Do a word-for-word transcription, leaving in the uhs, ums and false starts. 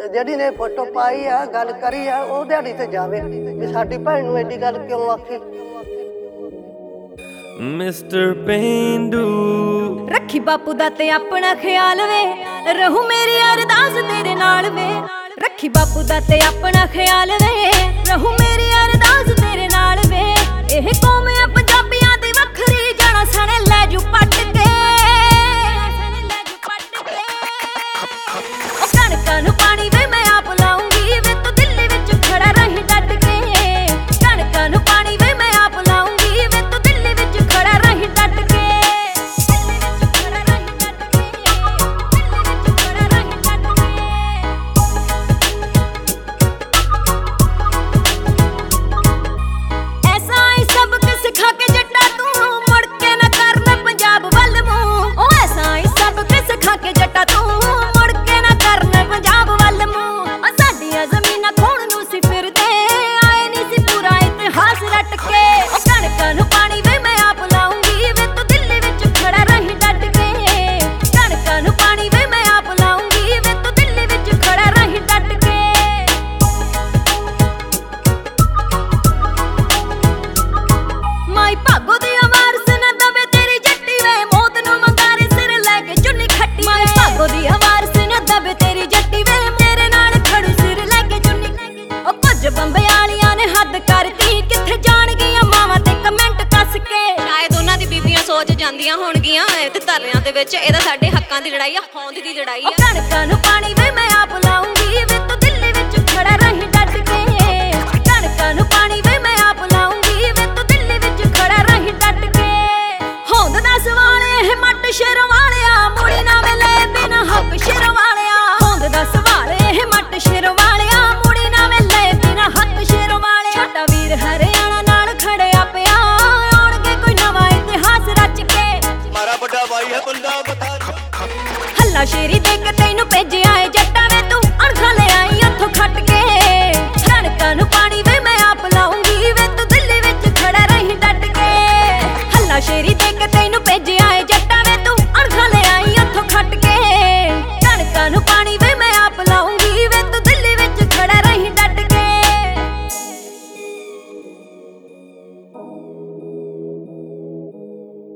ਜਿਹੜੀ ਨੇ ਫੋਟੋ ਪਾਈ ਆ ਗੱਲ ਕਰੀ ਆ ਉਹ ਦਿਹਾੜੀ ਤੇ ਜਾਵੇ ਵੀ ਸਾਡੀ ਭੈਣ ਨੂੰ ਐਡੀ ਗੱਲ ਕਿਉਂ ਆਖੀ। ਮਿਸਟਰ ਪੇਂਡੂ ਰੱਖੀ ਬਾਪੂ ਦਾ ਤੇ ਆਪਣਾ ਖਿਆਲ ਵੇ, ਰਹੂ ਮੇਰੀ ਅਰਦਾਸ ਤੇਰੇ ਨਾਲ ਵੇ। ਰੱਖੀ ਬਾਪੂ ਦਾ ਤੇ ਆਪਣਾ ਖਿਆਲ ਵੇ, ਰਹੂ ਮੇਰੀ ਅਰਦਾਸ ਤੇਰੇ ਨਾਲ ਵੇ। ਇਹ ਕੌਮ ਆ ਪੰਜਾਬੀਆਂ ਦੀ ਵੱਖਰੀ, ਜਾਣਾ ਸਣੇ ਲੈ ਜੂ ਪੱਟ ਕੇ। ਉਹ ਕਣਕਾਂ ਨੂੰ ਪਾਣੀ ਵੇ ਮੈਂ ਆਪ ਲਾਉਂਗੀ ਵੇ, ਤੂੰ ਦਿੱਲੀ ਵਿੱਚ ਖੜਾ ਰਹੀ ਡਟ ਕੇ। ਕਣਕਾਂ ਨੂੰ ਪਾਣੀ ਵੇ ਮੈਂ ਆਪ ਲਾਉਂਗੀ ਵੇ, ਤੂੰ ਦਿੱਲੀ ਵਿੱਚ ਖੜਾ ਰਹੀ ਡਟ ਕੇ। ਸਿਖਾ ਕੇ ਜੱਟਾ ਤੂੰ ਮੁੜ ਕੇ ਨਾ ਕਰਨਾ ਪੰਜਾਬ ਵੱਲ ਮੂੰਹ। ਉਹ ਐਸਾ ਹੀ ਸਭ ਕੁਝ ਸਿਖਾ ਕੇ ਜੱਟਾ ਤੂੰ ਮੁੜ ਕੇ ਨਾ ਕਰਨਾ ਪੰਜਾਬ ਵੱਲ ਮੂੰਹ। ਸਾਡੀਆਂ ਜ਼ਮੀਨਾਂ ਖੋਣ ਨੂੰ ਸੀ ਫਿਰਦੇ, ਆਏ ਨਹੀਂ ਸੀ ਪੂਰਾ ਇਤਿਹਾਸ ਰੱਟ ਕੇ। ਉਹ ਕਣਕਾਂ ਨੂੰ ਪਾਣੀ ਵੇ ਮੈਂ ਆਪ ਲਾਉਂਗੀ ਵੇ, ਤੂੰ ਦਿੱਲੀ ਵਿੱਚ ਖੜਾ ਰਹੀ ਡਟ ਕੇ। ਕਣਕਾਂ ਨੂੰ ਪਾਣੀ ਵੇ ਮੈਂ ਆਪ ਲਾਉਂਗੀ ਵੇ, ਤੂੰ ਦਿੱਲੀ ਵਿੱਚ ਖੜਾ ਰਹੀ ਡਟ ਕੇ। ਮਾਈ ਭਾਗੋ ਦੀ ਆਵਾਜ਼ ਨਾ ਦਵੇ ਤੇਰੀ ਜੱਟੀ ਵੇ, ਮੌਤ ਨੂੰ ਮੰਗਾਰੇ ਸਿਰ ਲੈ ਕੇ ਚੁੰਨੀ ਖੱਟੀ। ਮਾਈ ਭਾਗੋ ਦੀ ਆਵਾਜ਼ ਨਾ ਦਵੇ ਤੇਰੀ ਜੱਟੀ ਵੇ, ਮੇਰੇ ਨਾਲ ਖੜੂ ਸਿਰ ਲੈ ਕੇ ਚੁੰਨੀ। ਉਹ ਕੁਝ ਬੰਬੇ ਵਾਲੀਆਂ ਨੇ ਹੱਦ ਕਰਤੀ, ਕਿੱਥੇ ਜਾਣ ਗਈਆਂ ਮਾਵਾਂ ਤੇ ਕਮੈਂਟ ਕੱਸ ਕੇ। ਸ਼ਾਇਦ ਉਹਨਾਂ ਦੀ ਬੀਬੀਆਂ ਸੋਚ ਜਾਂਦੀਆਂ ਹੋਣਗੀਆਂ ਤੇ ਧਰਨਿਆਂ ਦੇ ਵਿੱਚ ਇਹਦਾ ਸਾਡੇ ਹੱਕਾਂ ਦੀ ਲੜਾਈ ਆ, ਹੋਂਦ ਦੀ ਲੜਾਈ ਆ। ਕਣਕਾਂ ਨੂੰ ਪਾਣੀ ਵੇ ਮੈਂ ਆਪ ਲਾਉਂਗੀ ਵੇ, ਤੂੰ ਦਿੱਲੀ ਵਿੱਚ ਖੜਾ ਰਹੀ ਡਟ ਕੇ। ਕਣਕਾਂ ਨੂੰ ਪਾਣੀ ਵੇ ਮੈਂ ਆਪ ਲਾਉਂਗੀ ਵੇ, ਤੂੰ ਦਿੱਲੀ ਵਿੱਚ ਖੜਾ ਰਹੀ ਡਟ ਕੇ। ਹੋਂਦ ਦਾ ਸਵਾਲ ਇਹ ਮੱਟ ਸ਼ੇਰ ਵਾਲਿਆ, ਮੁੜੀ ਨਾ ਵੇਲੇ ਬਿਨਾ ਹੱਕ ਸ਼ੇਰ ਵਾਲਿਆ। ਹੋਂਦ ਦਾ ਸਵਾਲ ਇਹ ਮੱਟ ਸ਼ੇਰ ਵਾਲਿਆ, ਮੁੜੀ ਨਾ ਵੇਲੇ ਬਿਨਾ ਹੱਕ ਸ਼ੇਰ ਵਾਲਿਆ। ਛੋਟਾ ਵੀਰ ਹਰਿਆਣਾ ਨਾਲ ਖੜਿਆ ਪਿਆ, ਆਉਣਗੇ ਕੋਈ ਨਵਾਂ ਇਤਿਹਾਸ ਰਚ ਕੇ। ਮਾਰਾ ਵੱਡਾ ਭਾਈ ਹੈ ਬੰਦਾ ਬਤਾ ਹੱਲਾ ਸ਼ੇਰੀ ਦੇ ਕੇ ਤੈਨੂੰ ਭੇਜਿਆ ਏ ਜੱਟਾ ਵੇ, ਤੂੰ ਅਣਖਾਂ ਲੈ ਆਈ ਉੱਥੋਂ ਖੱਟ ਕੇ। ਕਣਕਾਂ ਨੂੰ ਪਾਣੀ ਵੇ ਮੈਂ ਆਪ ਲਾਉਂਗੀ ਵੇ, ਤੂੰ ਦਿੱਲੀ ਵਿੱਚ ਖੜਾ ਰਹੀ ਡਟ ਕੇ। ਹੱਲਾ ਸ਼ੇਰੀ ਦੇ ਕੇ ਤੈਨੂੰ ਭੇਜਿਆ ਏ ਜੱਟਾ ਵੇ, ਤੂੰ ਅਣਖਾਂ ਲੈ ਆਈ ਉੱਥੋਂ ਖੱਟ ਕੇ। ਕਣਕਾਂ ਨੂੰ ਪਾਣੀ ਵੇ